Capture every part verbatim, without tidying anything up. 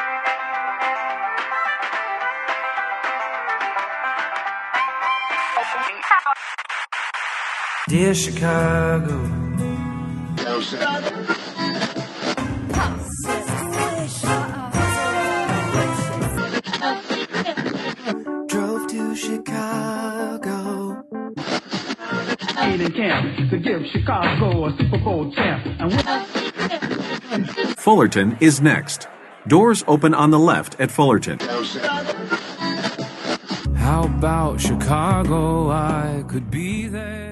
Dear Chicago, drove to Chicago. In camp to give Chicago a Super Bowl champ. And Fullerton is next. Doors open on the left at Fullerton. How about Chicago? I could be there.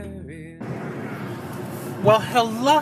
Well, hello.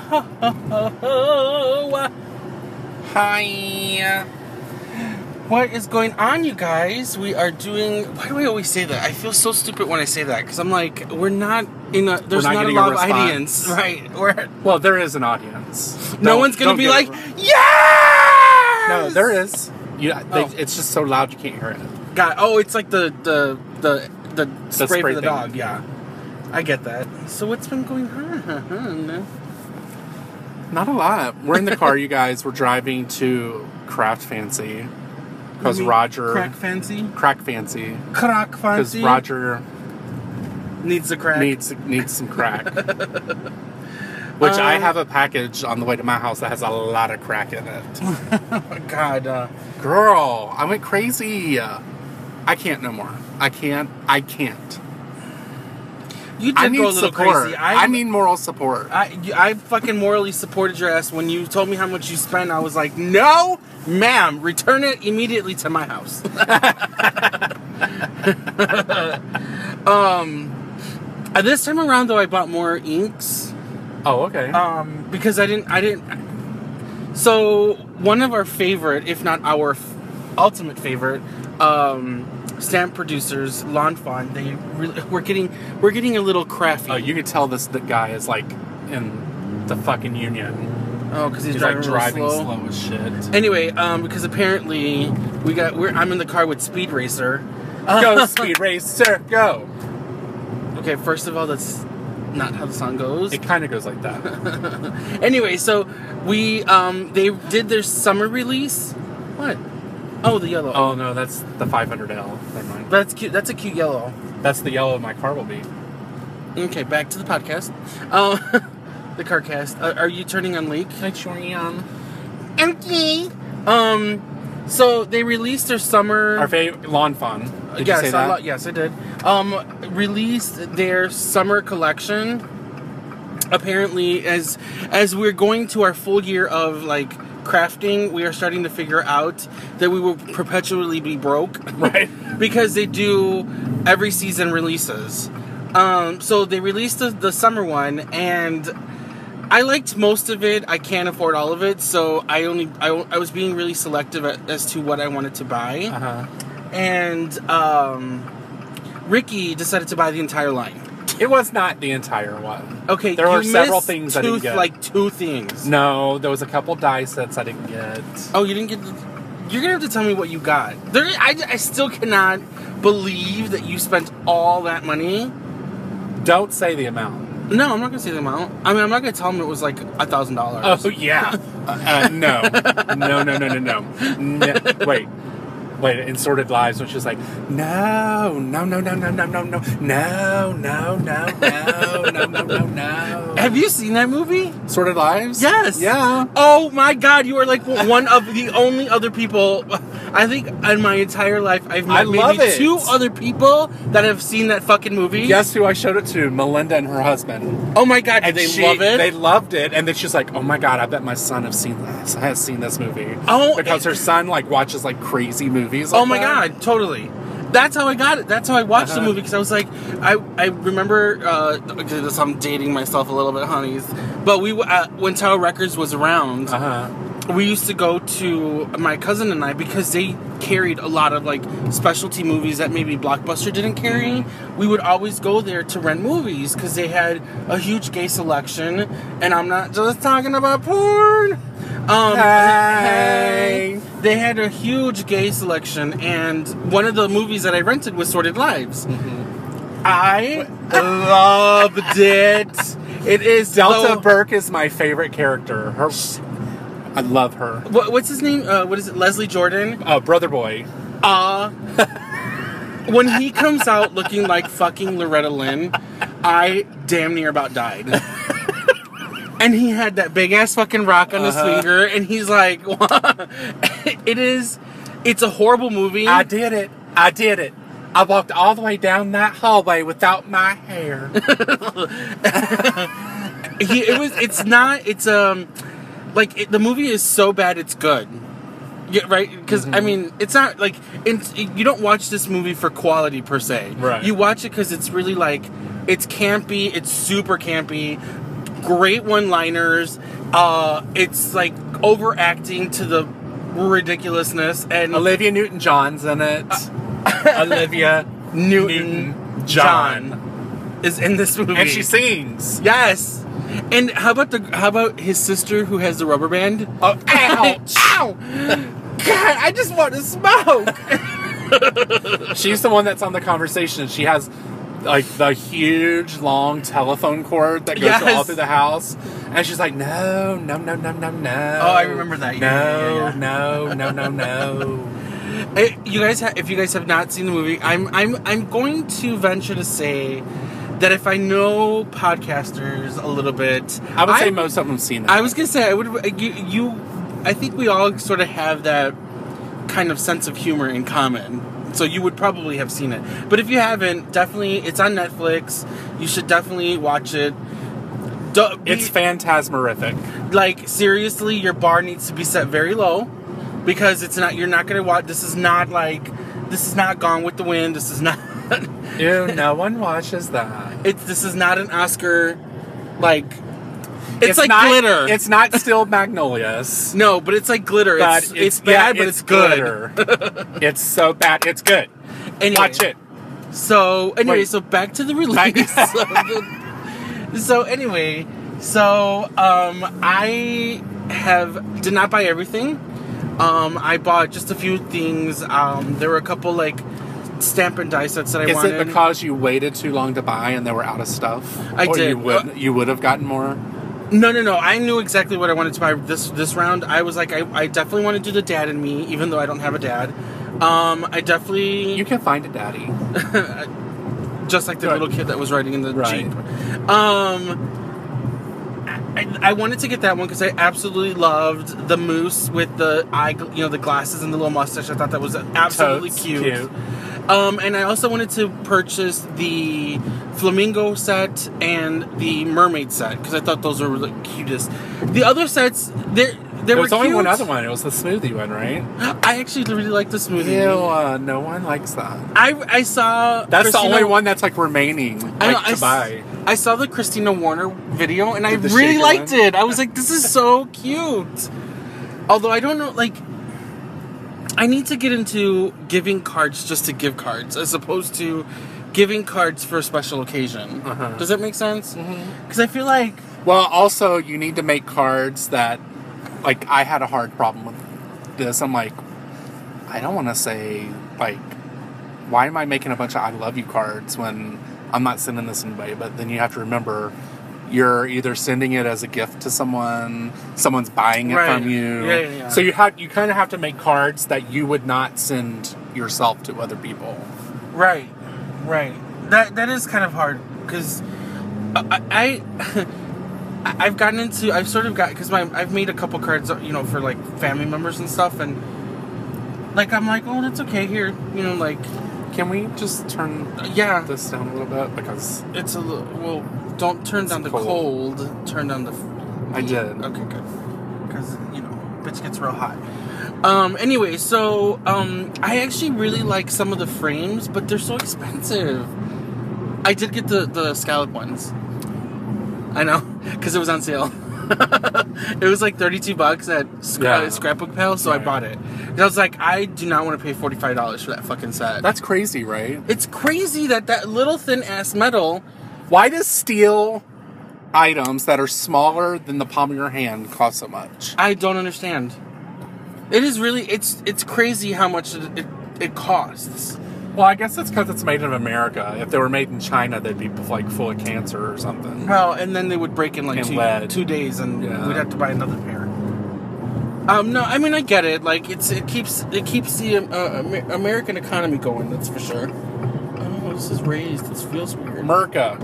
Hi. What is going on, you guys? We are doing... Why do I always say that? I feel so stupid when I say that, because I'm like, we're not in a... There's not not, a getting lot a of response. audience. Right. We're, Well, there is an audience. no Don't- one's going to don't be get like, it wrong. yes! No, there is. You, they, Oh. It's just so loud you can't hear it. God, oh, it's like the, the, the, the spray, spray for the thing. dog. Yeah. I get that. So what's been going on? Not a lot. We're in the car, you guys. We're driving to Craft Fancy. Because You mean Roger... Crack fancy? Crack Fancy. Crack Because fancy? Roger needs a crack. needs needs some crack. Which I Um, have a package on the way to my house that has a lot of crack in it. Oh, God. Uh, Girl, I went crazy. I can't no more. I can't. I can't. you did I go need a little support. crazy. I need moral support. I, I fucking morally supported your ass when you told me how much you spent. I was like, no, ma'am, return it immediately to my house. um, uh, this time around, though, I bought more inks. Oh, okay. Um, because I didn't, I didn't. So one of our favorite, if not our f- ultimate favorite, um, stamp producers, Lawn Fawn, they really, we're getting, we're getting a little crafty. oh, you could tell this the guy is like in the fucking union. Oh, because he's, He's driving, like real driving slow. slow as shit. Anyway, um, because apparently we got, we're, I'm in the car with Speed Racer. Go, Speed Racer, go. Okay, first of all, that's not how the song goes. It kind of goes like that. Anyway, so we, um, they did their summer release. What? Oh, the yellow. Oh no, that's the five hundred L. Never mind. That's cute. That's a cute yellow. That's the yellow my car will be. Okay, back to the podcast. Uh, the car cast. Uh, are you turning on leak? I sure am. Okay. Um, so they released their summer. Our favorite Lawn Fawn. Did yes, you say I that? lo- yes, I did. Um, released their summer collection. Apparently, as as we're going to our full year of like crafting, we are starting to figure out that we will perpetually be broke, Right. because they do every season releases. Um, so they released the, the summer one, and I liked most of it. I can't afford all of it, so I only I, I was being really selective at, as to what I wanted to buy. Uh huh. And um, Ricky decided to buy the entire line. It was not the entire one. Okay, There you were several missed things two, I didn't get. like two things. No, there was a couple die sets I didn't get. Oh, you didn't get. The, you're gonna have to tell me what you got. There, I, I still cannot believe that you spent all that money. Don't say the amount. No, I'm not gonna say the amount. I mean, I'm not gonna tell him it was like a thousand dollars. Oh yeah. uh, uh, no. No. No. No. No. No. No. Wait. Wait. In Sordid Lives, when she's like, no, no, no, no, no, no, no, no, no, no, no, no, no, no, no, no. Have you seen that movie? Sordid Lives? Yes. Yeah. Oh my God, you are like one of the only other people. I think in my entire life I've met I love maybe it. two other people that have seen that fucking movie. Guess who I showed it to? Melinda and her husband. Oh my God, did And they she- love it? They loved it, and then she's like, "Oh my God, I bet my son have seen this. Has seen this movie." Oh, because it- her son like watches like crazy movies. Oh like my that. God, totally. That's how I got it. That's how I watched the Uh-huh. movie, because I was like, I I remember. Uh, okay, this, I'm dating myself a little bit, honeys. But we uh, when Tower Records was around, Uh huh. we used to go to my cousin and I, because they carried a lot of like specialty movies that maybe Blockbuster didn't carry. We would always go there to rent movies because they had a huge gay selection, and I'm not just talking about porn. Um, Hey. They had a huge gay selection, and one of the movies that I rented was Sordid Lives. I loved it. It is Delta so- Burke is my favorite character. Her I love her. What, what's his name? Uh, what is it? Leslie Jordan? Oh, Brother Boy. Uh, when he comes out looking like fucking Loretta Lynn, I damn near about died. And he had that big ass fucking rock on his Uh-huh. finger, and he's like, it is, it's a horrible movie. I did it. I did it. I walked all the way down that hallway without my hair. he, it was, it's not, it's, um, like, it, the movie is so bad it's good. Yeah, right? Because, Mm-hmm. I mean, it's not, like, it's, you don't watch this movie for quality, per se. Right. You watch it because it's really, like, it's campy, it's super campy, great one-liners, uh, it's, like, overacting to the ridiculousness, and... Olivia Newton-John's in it. Olivia Newton Newton-John. John is in this movie. And she sings. Yes. And how about the how about his sister who has the rubber band? Oh, ouch! Ow! God, I just want to smoke. She's the one that's on the conversation. She has like the huge long telephone cord that goes Yes. all through the house. And she's like, no, no, no, no, no, no. Oh, I remember that. No, Yeah, yeah, yeah. no, no, no, no. Eh, you guys, ha- if you guys have not seen the movie, I'm I'm I'm going to venture to say that if I know podcasters a little bit, I would say I- most of them seen it. I was gonna say I would. You, you, I think we all sort of have that kind of sense of humor in common. So you would probably have seen it. But if you haven't, definitely, it's on Netflix. You should definitely watch it. Do, be, It's phantasmerific. like seriously, your bar needs to be set very low because it's not. You're not gonna watch. This is not like. This is not Gone with the Wind. This is not. Ew, no one watches that. It's. This is not an Oscar. Like. It's, like not, glitter. It's not still Magnolias. No, but it's like glitter. But It's, it's, bad, yeah, but it's, good. glitter. It's so bad. It's good. Anyway, Watch it. So anyway, Wait. so back to the release. of the- so anyway, so um, I have did not buy everything. Um, I bought just a few things. Um, there were a couple like stamp and die sets that I Is wanted. it because you waited too long to buy and they were out of stuff? I or did. You would, Uh, you would have gotten more? No, no, no. I knew exactly what I wanted to buy this this round. I was like, I, I definitely want to do the dad and me, even though I don't have a dad. Um, I definitely You can find a daddy. just like the Right. little kid that was riding in the Right. Jeep. Um, I, I wanted to get that one because I absolutely loved the moose with the eye, you know, the glasses and the little mustache. I thought that was absolutely Totes cute. cute. Um, and I also wanted to purchase the flamingo set and the mermaid set because I thought those were the cutest. The other sets, there there There were was only cute. one other one. It was the smoothie one, right? I actually really like the smoothie. Ew, uh, no one likes that. I I saw That's Christina- the only one that's like remaining like, I know, to I, s- buy. I saw the Christina Warner video and I The really shaker liked one? it. I was like, this is so cute. Although I don't know, like, I need to get into giving cards just to give cards as opposed to giving cards for a special occasion. Uh-huh. Does that make sense? Because I feel like, Well, also, you need to make cards that, like, I had a hard problem with this. I'm like, I don't want to say, like, why am I making a bunch of I love you cards when I'm not sending this anybody? But then you have to remember, you're either sending it as a gift to someone, someone's buying it Right. from you. Yeah, yeah, yeah. So you have you kind of have to make cards that you would not send yourself to other people. right, right. That that is kind of hard because I, I I've gotten into I've sort of got because my I've made a couple cards, you know, for like family members and stuff, and like I'm like, oh, that's okay here, you know, like Can we just turn yeah, this down a little bit? Because it's a little well. Don't turn down the cold. cold. Turn down the. I did. Okay, good. Because you know, bitch gets real hot. Um. Anyway, so um, I actually really like some of the frames, but they're so expensive. I did get the the scallop ones. I know, because it was on sale. It was like thirty-two bucks at Sc- Yeah. uh, Scrapbook Pal, so I Right. bought it. And I was like, I do not want to pay forty-five dollars for that fucking set. that's crazy, right? It's crazy that that little thin ass metal. Why does steel items that are smaller than the palm of your hand cost so much? I don't understand. It is really it's it's crazy how much it it, it costs. Well, I guess it's because it's made in America. If they were made in China, they'd be like full of cancer or something. Well, and then they would break in like And two, lead. two days, and Yeah. we'd have to buy another pair. Um, no, I mean I get it. Like it's it keeps it keeps the uh, Amer- American economy going. That's for sure. Oh, this is raised. This feels weird. Merca.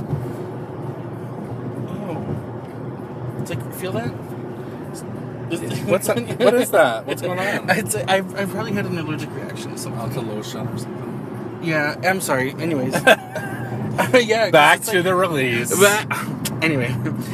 Oh, it's like feel that. What's that? What is that? What's going on? It's, I've I've probably had an allergic reaction to something. Oh, to lotion or something. Yeah, I'm sorry. Anyways, yeah. 'cause Back it's to like- the release. But, anyway,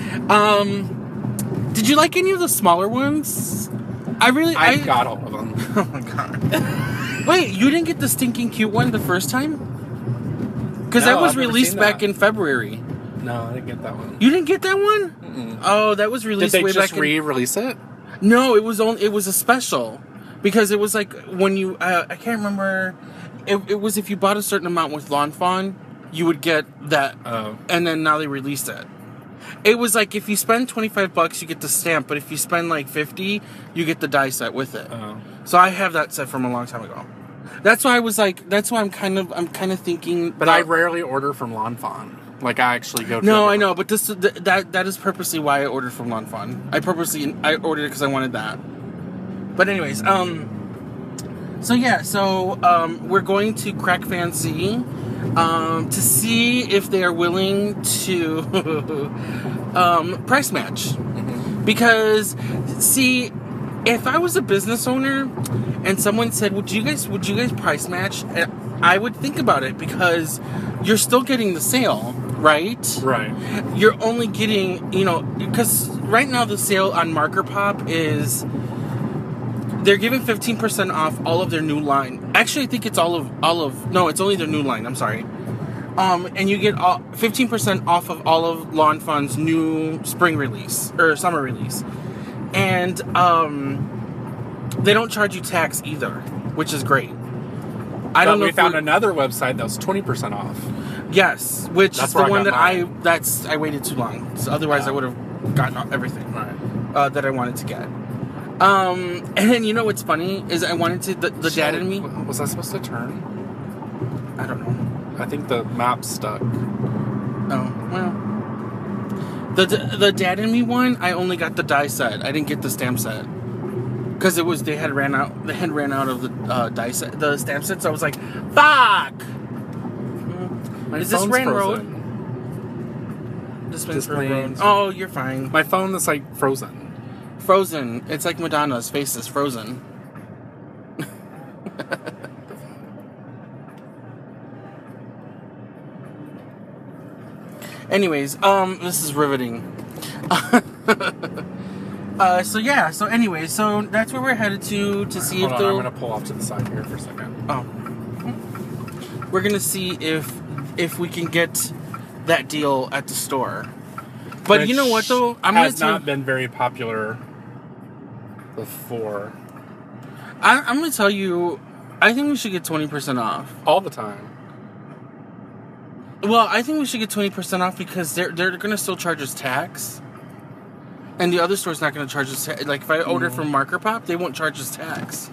um, did you like any of the smaller ones? I really, I I got all of them. Oh my god! Wait, you didn't get the stinking cute one the first time? Because No, that was I've never released seen back that. in February. No, I didn't get that one. You didn't get that one? Mm-mm. Oh, that was Did released they way just back in. re-release it? No, it was only it was a special because it was like when you uh, I can't remember. It, it was if you bought a certain amount with Lawn Fawn, you would get that, Oh. and then now they released it. It was like if you spend twenty five bucks, you get the stamp, but if you spend like fifty, you get the die set with it. Oh. So I have that set from a long time ago. That's why I was like, that's why I'm kind of I'm kind of thinking. But I rarely order from Lawn Fawn. Like I actually go to No, a I know, but this th- that that is purposely why I ordered from Lawn Fawn. I purposely I ordered it because I wanted that. But anyways, um, so yeah, so um, we're going to Crack Fancy um, to see if they are willing to um, price match. Because see, if I was a business owner and someone said, "Would you guys would you guys price match?" I would think about it because you're still getting the sale, right? Right. You're only getting, you know, because right now the sale on Marker Pop is they're giving fifteen percent off all of their new line. Actually, I think it's all of all of no, it's only their new line. I'm sorry. Um, and you get all, fifteen percent off of all of Lawn Fawn's new spring release or summer release, and um, they don't charge you tax either, which is great. I But don't know. we if found we're- another website that was twenty percent off. Yes, which That's is the where I one got that I mine. that's I waited too long. So otherwise, I Oh. would have gotten everything Right. uh, that I wanted to get. Um, and then you know what's funny is I wanted to the, the dad in me. Was I supposed to turn? I don't know. I think the map stuck. Oh well. The the dad in me one, I only got the die set. I didn't get the stamp set because it was they had ran out. They had ran out of the uh, die set, the stamp sets. So I was like, "Fuck!" My Is this phone's Ran frozen. Road? This one's Display. Road. Oh, you're fine. My phone is like frozen. Frozen. It's like Madonna's face is frozen. Anyways, um, this is riveting. uh, so yeah. So anyway, so that's where we're headed to to see Hold if on, I'm they'll. gonna pull off to the side here for a second. Oh. We're gonna see if if we can get that deal at the store. But you know what though? I'm has gonna not tell, been very popular before. I, I'm gonna tell you. I think we should get twenty percent off. All the time. Well, I think we should get twenty percent off because they're they're gonna still charge us tax, and the other store's not gonna charge us ta- like if I order from Marker Pop, they won't charge us tax.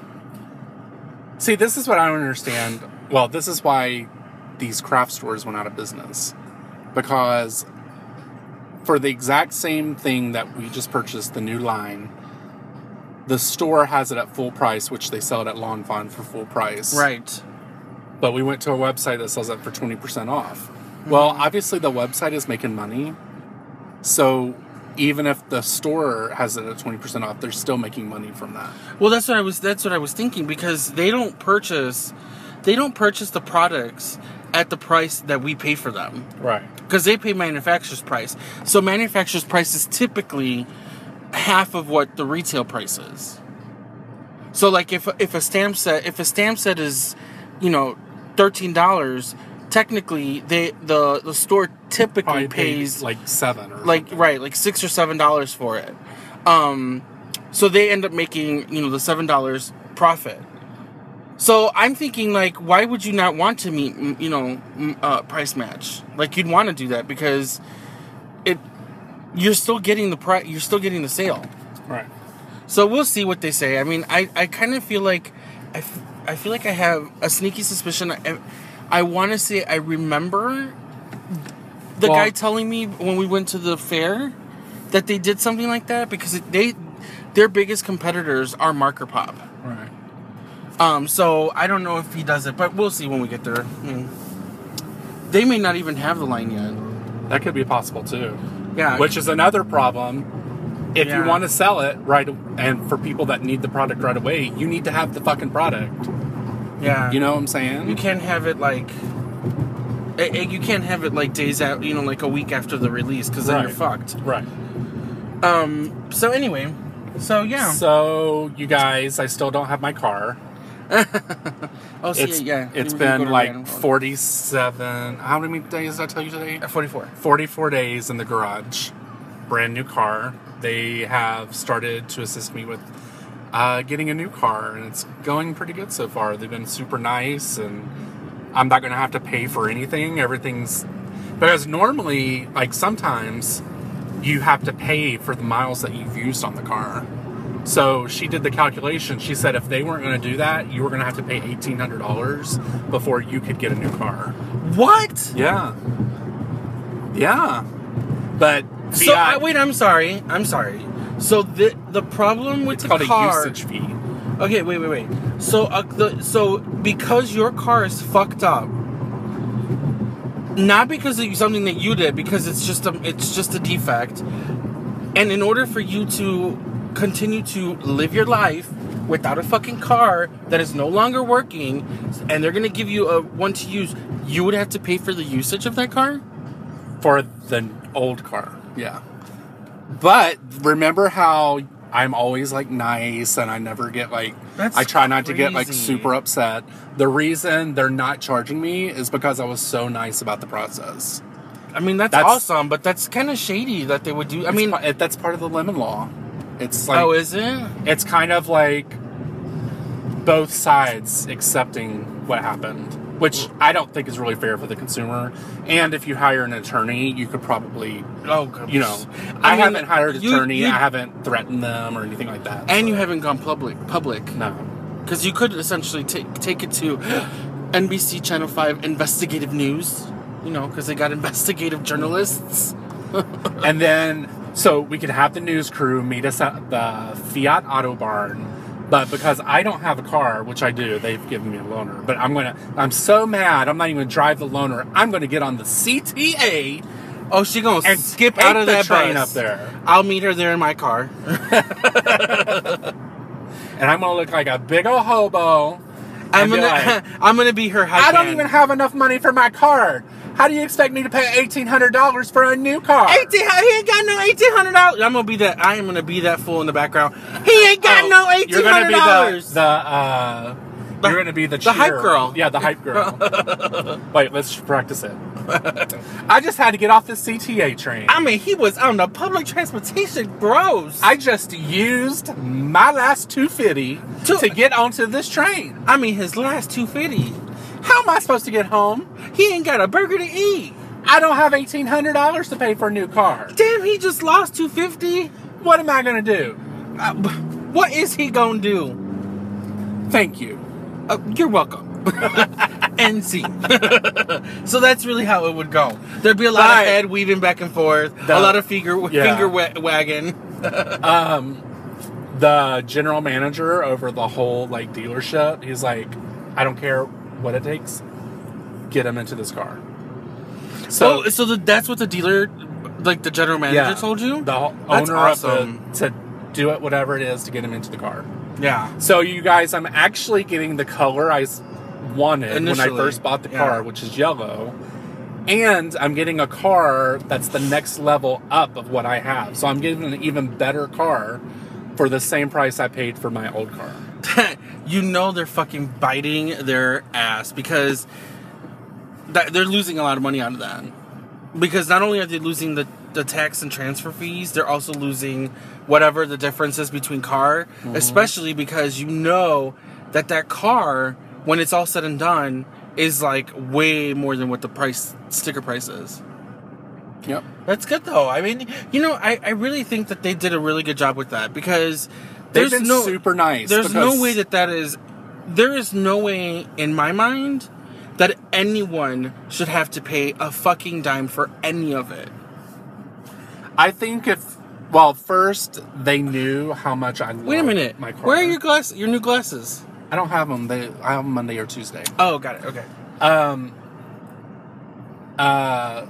See, this is what I don't understand. Well, this is why these craft stores went out of business. Because for the exact same thing that we just purchased, the new line, the store has it at full price, which they sell it at Lawn Fawn for full price. Right. But we went to a website that sells it for twenty percent off. Well, obviously the website is making money. So even if the store has it at twenty percent off, they're still making money from that. Well, that's what I was. That's what I was thinking because they don't purchase, they don't purchase the products at the price that we pay for them. Right. Because they pay manufacturer's price. So manufacturer's price is typically half of what the retail price is. So like if if a stamp set if a stamp set is, you know, thirteen dollars, technically they the the store typically Probably pays pays like seven or like right like six or seven dollars for it. Um, so they end up making, you know, the seven dollars profit. So I'm thinking, like, why would you not want to meet, m- you know, m- uh, price match? Like, you'd want to do that because it, you're still getting the price, you're still getting the sale. Right. So we'll see what they say. I mean, I, I kind of feel like, I, f- I feel like I have a sneaky suspicion. I, I want to say I remember the Well- guy telling me when we went to the fair that they did something like that because it, they, their biggest competitors are Marker Pop. Right. Um, so I don't know if he does it, but we'll see when we get there. I mean, they may not even have the line yet. That could be possible too. Yeah. Which is another problem. If Yeah. you want to sell it right, and for people that need the product right away, you need to have the fucking product. Yeah. You know what I'm saying? You can't have it like. eh, eh, You can't have it like days out, you know, like a week after the release, because then Right. you're fucked. Right. Um. So anyway, so yeah. So you guys, I still don't have my car. oh, see, It's yeah. it's You were gonna been go to like Random. forty-seven. How many days did I tell you today? forty-four. forty-four days in the garage. Brand new car. They have started to assist me with uh, getting a new car, and it's going pretty good so far. They've been super nice, and I'm not going to have to pay for anything. Everything's because normally, like sometimes, you have to pay for the miles that you've used on the car. So she did the calculation. She said if they weren't going to do that, you were going to have to pay eighteen hundred dollars before you could get a new car. What? Yeah. Yeah. But So Fiat, uh, wait, I'm sorry. I'm sorry. So the the problem with it's the called car. a usage fee. Okay, wait, wait, wait. So uh, the so because your car is fucked up, not because of something that you did, because it's just a it's just a defect, and in order for you to continue to live your life without a fucking car that is no longer working, and they're gonna give you a one to use, you would have to pay for the usage of that car. For the old car. Yeah. But remember how I'm always like nice and I never get like That's I try not to get like crazy. super upset. The reason they're not charging me is because I was so nice about the process. I mean, that's, That's- awesome, but that's kind of shady that they would do. I I mean, mean, that's part of the lemon law. It's like oh, is it? it's kind of like both sides accepting what happened, which I don't think is really fair for the consumer. And if you hire an attorney, you could probably, Oh, goodness. you know, I I, mean, haven't hired an you- attorney. you- I haven't threatened them or anything like that. And so- you haven't gone public, public, no. because you could essentially take take it to N B C Channel Five Investigative News. You know, because they got investigative journalists. And then, so we could have the news crew meet us at the Fiat Auto Barn. But because I don't have a car, which I do, they've given me a loaner. But I'm gonna, I'm so mad, I'm not even gonna drive the loaner. I'm gonna get on the C T A Oh, she gonna and skip take out of the that train bus. up there, I'll meet her there in my car. and I'm gonna look like a big old hobo. I'm and be gonna, like, I'm gonna be her high I don't hand. even have enough money for my card. How do you expect me to pay eighteen hundred dollars for a new car? Eighteen, he ain't got no eighteen hundred dollars. I'm gonna be that. I am gonna be that fool in the background. He ain't got Oh, no eighteen You're gonna hundred be the, dollars. the uh, The- you're gonna be the the hype cheer. girl. Yeah, the hype girl. Wait, let's practice it. I just had to get off the C T A train. I mean, he was on the public transportation, bros. I just used my last two fifty Two- to get onto this train. I mean, his last two fifty. How am I supposed to get home? He ain't got a burger to eat. I don't have eighteen hundred dollars to pay for a new car. Damn, he just lost two fifty. What am I gonna do? Uh, what is he gonna do? Thank you. Uh, you're welcome. N C. So that's really how it would go. There'd be a lot Right. of head weaving back and forth, The- a lot of finger yeah. finger wa- wagging. Um, the general manager over the whole like dealership, he's like, I don't care what it takes, get him into this car. So, oh, so the, that's what the dealer, like the general manager, told you. The ho- That's owner awesome. of the to do it, whatever it is, to get him into the car. Yeah. So you guys, I'm actually getting the color I s- wanted when I Initially, first bought the yeah. car, which is yellow. And I'm getting a car that's the next level up of what I have. So I'm getting an even better car for the same price I paid for my old car. You know they're fucking biting their ass because that, they're losing a lot of money out of that. Because not only are they losing the, the tax and transfer fees, they're also losing whatever the difference is between car. Mm-hmm. Especially because you know that that car, when it's all said and done, is like way more than what the price sticker price is. Yep. That's good though. I mean, you know, I, I really think that they did a really good job with that because They've there's been no super nice. There's because no way that that is. There is no way in my mind that anyone should have to pay a fucking dime for any of it. I think if Well, first they knew how much I loved Wait a minute. my car. Where are your glass? Your new glasses? I don't have them. They I have them Monday or Tuesday. Oh, got it. Okay. Um. Uh.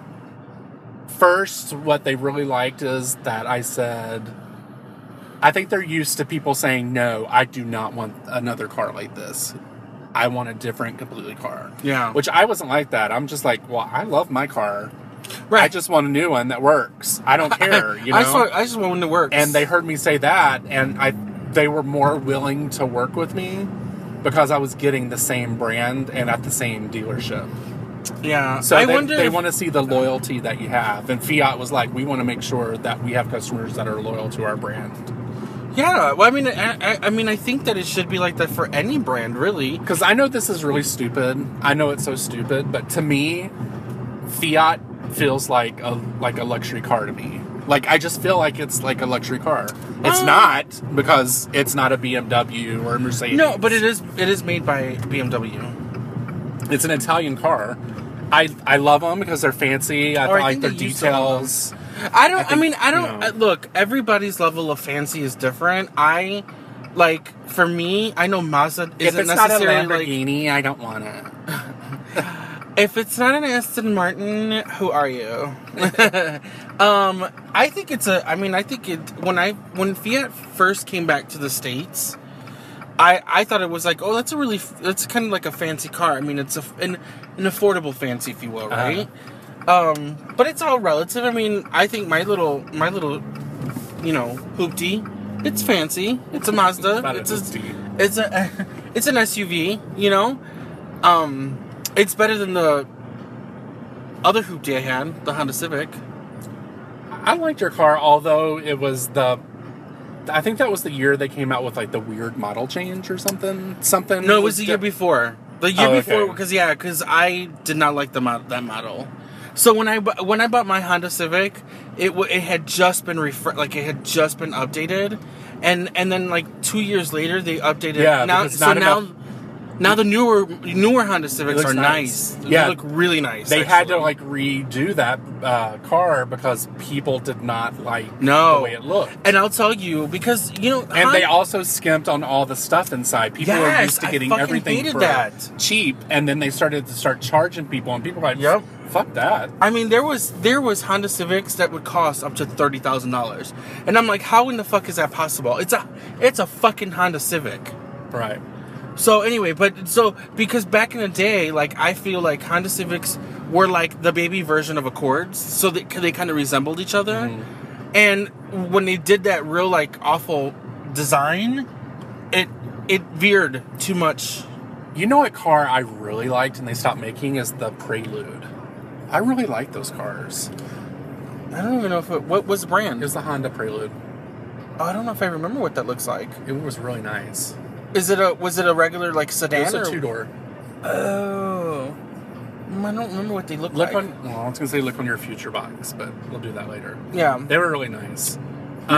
First, what they really liked is that I said, I think they're used to people saying, no, I do not want another car like this. I want a different, completely car. Yeah. Which I wasn't like that. I'm just like, well, I love my car. Right. I just want a new one that works. I don't care, you know? I just want, I just want one that works. And they heard me say that, and I they were more willing to work with me because I was getting the same brand and at the same dealership. Yeah. So I they, wonder they if- want to see the loyalty that you have. And Fiat was like, we want to make sure that we have customers that are loyal to our brand. Yeah. Well, I mean, I, I, I mean, I think that it should be like that for any brand, really. Because I know this is really stupid. I know it's so stupid. But to me, Fiat feels like a like a luxury car to me. Like, I just feel like it's like a luxury car. It's Uh, not, because it's not a B M W or a Mercedes. No, but it is. It is made by B M W. It's an Italian car. I I love them because they're fancy. I Or I like think their they use some of them. details. I don't. I, I think, mean, I don't. you know. uh, look, everybody's level of fancy is different. I like for me. I know Mazda If isn't it's not a necessarily like. Lamborghini, I don't want it. If it's not an Aston Martin, who are you? um, I think it's a. I mean, I think it. When I when Fiat first came back to the States, I I thought it was like, oh, that's a really. That's kind of like a fancy car. I mean, it's a an, an affordable fancy, if you will, right? Um, but it's all relative. I mean, I think my little my little, you know, hoopty, it's fancy. It's a Mazda. About a It's a, hoopty. it's a it's an S U V. You know, um, it's better than the other hoopty I had, the Honda Civic. I liked your car, although it was the. I think that was the year they came out with like the weird model change or something. Something. No, it was the di- year before. The year Oh, before, okay. because yeah, because I did not like the mod- that model. So when I bu- when I bought my Honda Civic, it w- it had just been refre- like it had just been updated, and and then like two years later they updated. Yeah, now because so not now enough- now the newer newer Honda Civics looks are nice. nice. Yeah. They look really nice. They had to actually. like redo that uh, car because people did not like no the way it looked. And I'll tell you because you know, And they Hon- also skimped on all the stuff inside. People were Yes, used to I getting fucking everything hated for that. cheap, and then they started to start charging people, and people were like, Yep. fuck that. I mean, there was there was Honda Civics that would cost up to thirty thousand dollars, and I'm like, how in the fuck is that possible? It's a it's a fucking Honda Civic. Right. So anyway, but so because back in the day, like I feel like Honda Civics were like the baby version of Accords, so they they kind of resembled each other, Mm-hmm. and when they did that real like awful design, it it veered too much. You know what car I really liked and they stopped making is the Prelude. I really like those cars. I don't even know if it, what was the brand. It was the Honda Prelude. Oh, I don't know if I remember what that looks like. It was really nice. Is it a was it a regular like sedan? It was a or- two door. Oh, Mm, I don't remember what they look Look like. on. Well, I was gonna say look on your future box, but we'll do that later. Yeah. They were really nice. Hmm.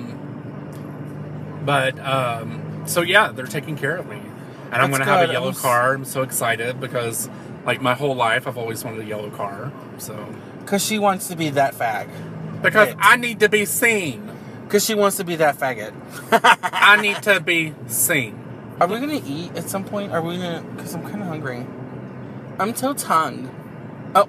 Um, but um, so yeah, they're taking care of me, and I'm That's gonna have good. a yellow I'm s- car. I'm so excited because like my whole life I've always wanted a yellow car. So Because she wants to be that fag. because Right. I need to be seen. Because she wants to be that faggot. I need to be seen. Are we gonna eat at some point? Are we gonna? Because I'm kind of hungry. I'm so tongue. Oh.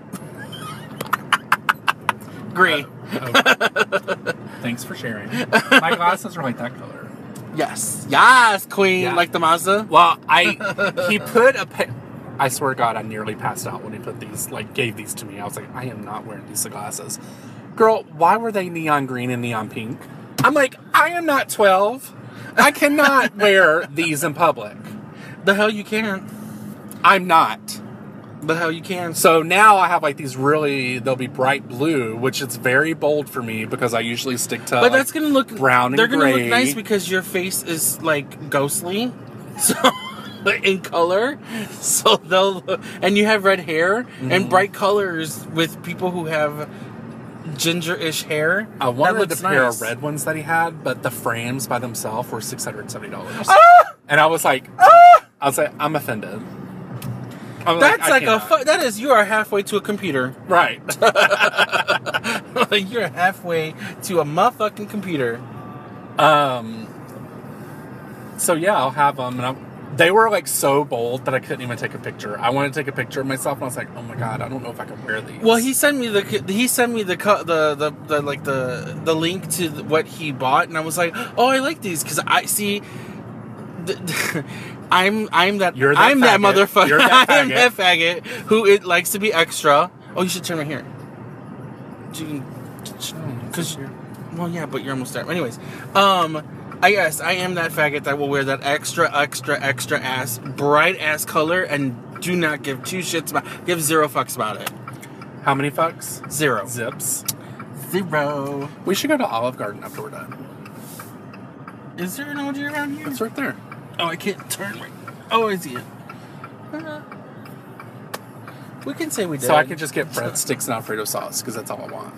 Agree. Oh. Thanks for sharing. My glasses are like that color. Yes. Yes, queen. Yeah. Like the Mazda. Well, I he put a. Pa- I swear to God, I nearly passed out when he put these, like, gave these to me. I was like, I am not wearing these glasses. Girl, why were they neon green and neon pink? I'm like, I am not twelve. I cannot wear these in public. The hell you can. I'm not. The hell you can. So now I have, like, these really, they'll be bright blue, which is very bold for me because I usually stick to, But like, that's gonna look brown and They're gonna gray. look nice because your face is like ghostly, so in color. So they'll and you have red hair Mm-hmm. and bright colors with people who have ginger-ish hair. I That wanted looks the pair nice. of red ones that he had, but the frames by themselves were six hundred seventy dollars. Ah! And I was like, I was like, I'm offended. I'm That's I like a cannot. fu- that is you are halfway to a computer. Right. You're halfway to a motherfucking computer. Um. So yeah, I'll have them, and I'm, they were like so bold that I couldn't even take a picture. I wanted to take a picture of myself, and I was like, "Oh my god, I don't know if I can wear these." Well, he sent me the he sent me the co- the, the the like the the link to what he bought, and I was like, "Oh, I like these because I see." I'm I'm that, You're that I'm that faggot. motherfucker. You're that I'm faggot. that faggot who it likes to be extra. Oh, you should turn right here. Because well, yeah, but you're almost there. Anyways, um. I yes, I am that faggot that will wear that extra, extra, extra ass, bright ass color and do not give two shits about, give zero fucks about it. How many fucks? Zero. Zips. Zero. We should go to Olive Garden after we're done. Is there an O G around here? It's right there. Oh, I can't turn right. Oh, I see it. Uh, we can say we did. So I can just get breadsticks and Alfredo sauce because that's all I want.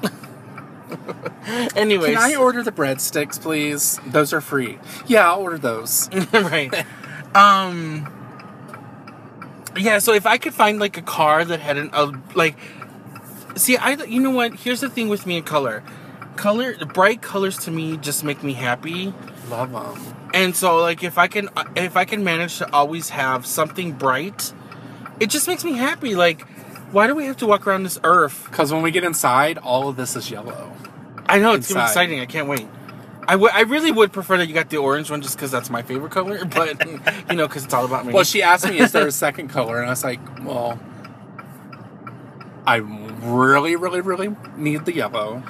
Anyways. Can I order the breadsticks, please? Those are free. Yeah, I'll order those. Right. Um. Yeah. So if I could find like a car that had an a like, see, I you know what? Here's the thing with me and color. Color, bright colors to me just make me happy. Love them. And so, like, if I can, if I can manage to always have something bright, it just makes me happy. Like, why do we have to walk around this earth? Because when we get inside, all of this is yellow. I know, it's gonna be Inside. exciting. I can't wait. I, w- I really would prefer that you got the orange one just because that's my favorite color. But, you know, because it's all about me. Well, she asked me, is there a second color? And I was like, well, I really, really, really need the yellow.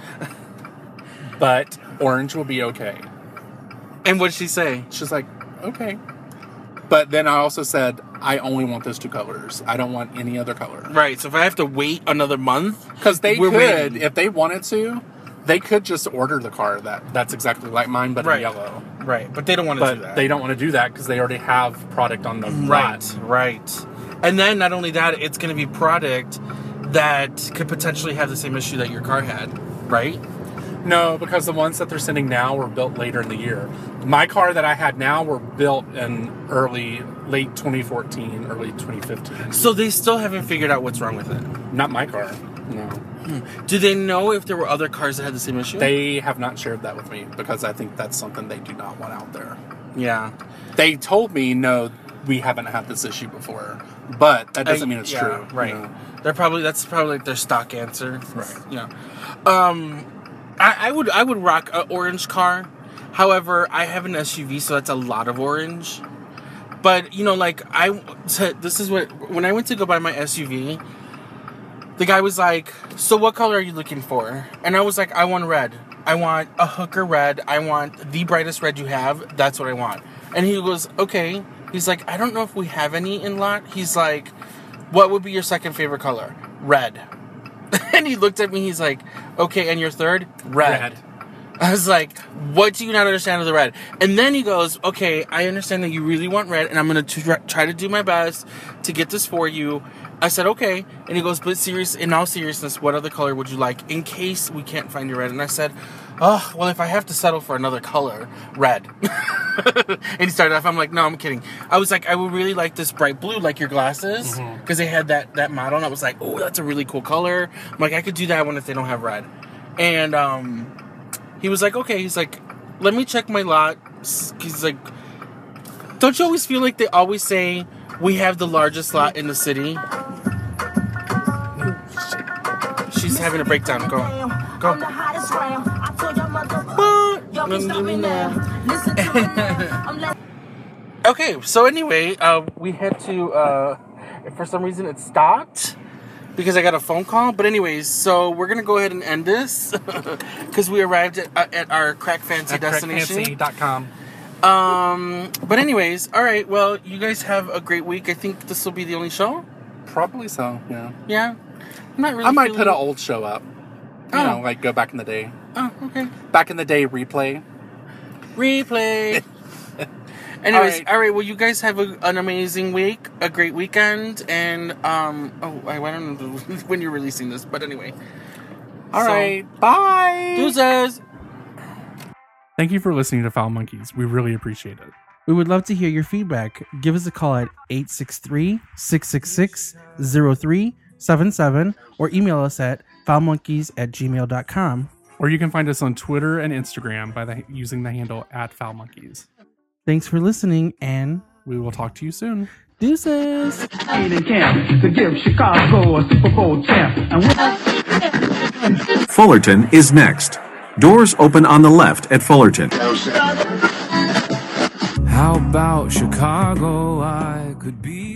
But orange will be okay. And what'd she say? She's like, okay. But then I also said, I only want those two colors. I don't want any other color. Right, so if I have to wait another month... Because they We're could, waiting. if they wanted to, they could just order the car that that's exactly like mine, but Right. in yellow. Right, but they don't want to do But that. they don't want to do that because they already have product on the Right, lot. right. And then not only that, it's going to be product that could potentially have the same issue that your car had, right? No, because the ones that they're sending now were built later in the year. My car that I had now were built in early, late twenty fourteen, early twenty fifteen. So they still haven't figured out what's wrong with it. Not my car. No. Do they know if there were other cars that had the same issue? They have not shared that with me because I think that's something they do not want out there. Yeah. They told me, no, we haven't had this issue before. But that doesn't I- mean it's yeah, true. Right. you know? They're probably, that's probably like their stock answer. Right. Yeah. Um, I, I would, I would rock an orange car. However, I have an S U V, so that's a lot of orange. But, you know, like, I, so this is what, when I went to go buy my S U V, the guy was like, so what color are you looking for? And I was like, I want red. I want a hooker red. I want the brightest red you have. That's what I want. And he goes, okay. He's like, I don't know if we have any in lot. He's like, what would be your second favorite color? Red. And he looked at me. He's like, okay, and your third? Red. Red. I was like, what do you not understand of the red? And then he goes, okay, I understand that you really want red, and I'm going to try to do my best to get this for you. I said, okay. And he goes, but serious, in all seriousness, what other color would you like in case we can't find your red? And I said, oh, well, if I have to settle for another color, red. And he started off, I'm like, no, I'm kidding. I was like, I would really like this bright blue, like your glasses, because Mm-hmm. they had that, that model, and I was like, oh, that's a really cool color. I'm like, I could do that one if they don't have red. And, um... he was like, okay. He's like, let me check my lot. He's like, don't you always feel like they always say we have the largest lot in the city? She's having a breakdown. Go. Go. Okay, so anyway, uh, we had to, uh, for some reason it stopped. Because I got a phone call. But anyways, so we're going to go ahead and end this. Because we arrived at, uh, at our crack fancy At destination. crack fancy dot com. Um, but anyways, all right. Well, you guys have a great week. I think this will be the only show. Probably so, yeah. Yeah. I'm not really I might feeling- put an old show up. You Oh. know, like go back in the day. Oh, okay. Back in the day, replay. Replay. Anyways, All right. all right. Well, you guys have a, an amazing week, a great weekend, and um. Oh, I, I don't know when you're releasing this, but anyway. All So- right, bye. Deuces. Thank you for listening to Foul Monkeys. We really appreciate it. We would love to hear your feedback. Give us a call at eight six three, six six six, zero three seven seven or email us at foulmonkeys at gmail dot com. Or you can find us on Twitter and Instagram by the, using the handle at foulmonkeys. Thanks for listening, and we will talk to you soon. Deuces. Training camp to give Chicago a Super Bowl champ. And we- Fullerton is next. Doors open on the left at Fullerton. How about Chicago? I could be